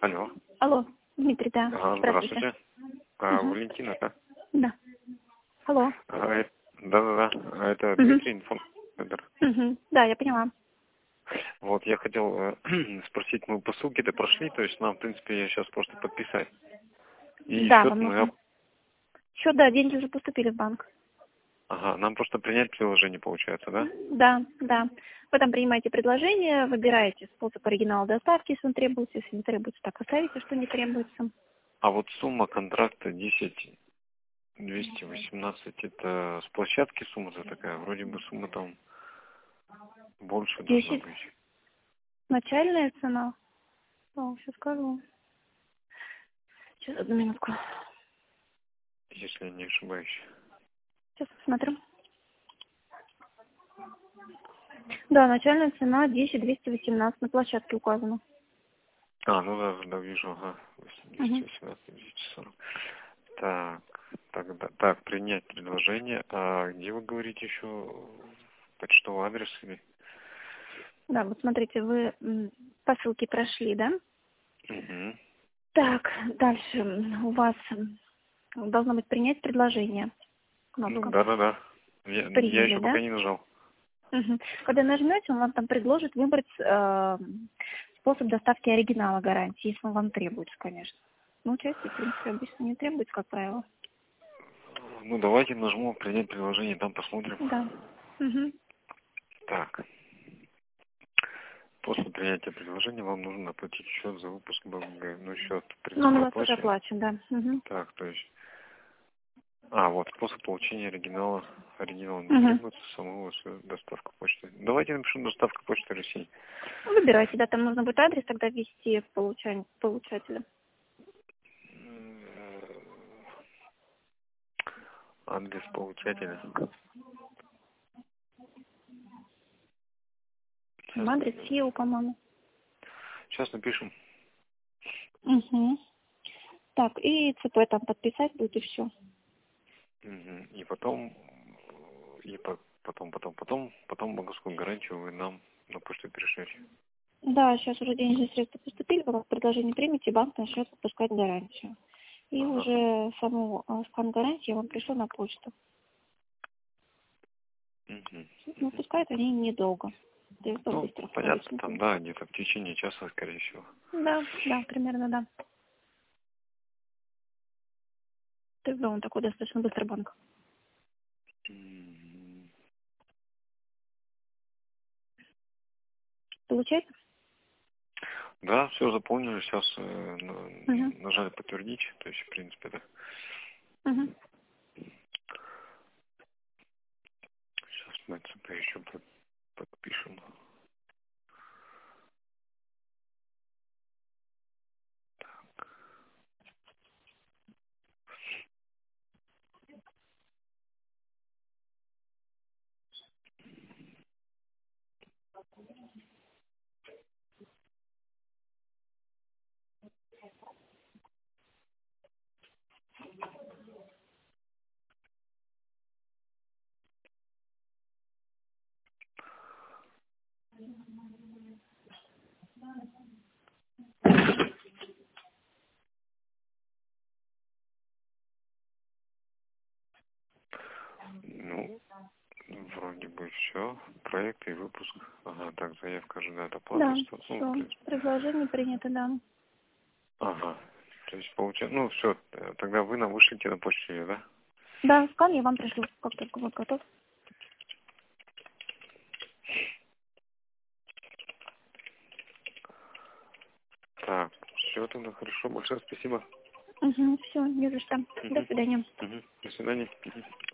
Алло. Алло, Дмитрий, да. Здравствуйте. Мгм. Валентина, да? Да. Алло. Да-да-да. Это Мгм. Дмитрий, информатор. Мгм. Да, я поняла. Вот, я хотел спросить, мы по ссылке-то прошли, то есть нам, в принципе, сейчас просто подписать. И Да, счет вам мы... нужно. Счет, да, деньги уже поступили в банк. Ага, нам просто принять приложение, получается, да? Да, да. Вы там принимаете предложение, выбираете способ оригинала доставки, если он требуется, если не требуется, так оставите, что не требуется. А вот сумма контракта 10 218, это с площадки сумма-то такая, вроде бы сумма там больше должна 10. быть, Начальная цена. Сейчас скажу. Сейчас, одну минутку. если я не ошибаюсь. Сейчас посмотрю. Да, начальная цена 10 218 на площадке указано. Ну да, вижу, ага. Мгм. 218, 240. Так, принять предложение. А где вы говорите еще почтовый адрес или? Да, вот смотрите, вы по ссылке прошли, да? Угу. Так, дальше у вас должно быть принять предложение. Ну, Кнопка. да. Я Приняли, еще да? пока не нажал. Мгм. Когда нажмете, он вам там предложит выбрать способ доставки оригинала гарантии, если он вам требуется, конечно. Ну, части, в принципе, обычно не требуется, как правило. Ну, давайте нажму принять предложение, там посмотрим. Да. Мгм. Так, после принятия предложения вам нужно оплатить счет за выпуск БМГ. Ну, счет, в Ну, он у принципе, вас уже оплачен. оплачен, да. Мгм. Так, то есть... вот способ получения оригинала. Оригинал не Мгм. требуется, самого доставка почты. Давайте напишем доставка почты России. Выбирайте, да, там нужно будет адрес тогда ввести в получателя. Адрес получателя. Там Сейчас, адрес SEO, по-моему. сейчас напишем. Угу. Так, и ЦП там подписать будет, и все. Мгм. И потом, потом банковскую гарантию вы нам на почту перешлете. Да, сейчас уже денежные средства поступили, вы как предложение примете, банк начнет выпускать гарантию. И Ага. уже саму скан гарантии я вам пришлю на почту. Мгм. Но пускай они недолго. Это Ну, быстро понятно, входит. там, да, где-то в течение часа, скорее всего. Да, да, примерно, да. То есть, да, он такой достаточно быстрый банк. М, Получается? Да, все заполнили, сейчас Угу. нажали подтвердить, то есть, в принципе, да. Угу. Сейчас мы ЦП еще подпишем. Ну, вроде бы все. Проект и выпуск. Ага, так, заявка, ожидает оплаты. Да, Ну, в все. принципе. Предложение принято, да. Ага. То есть, получается, ну, все, тогда вы нам вышлите на почту её, да? Да, скан я вам пришлю, как только будет готов. Так, все тогда хорошо. Большое спасибо. Угу, все, не за что. До Мгм. свидания. Мгм. До свидания. Мгм.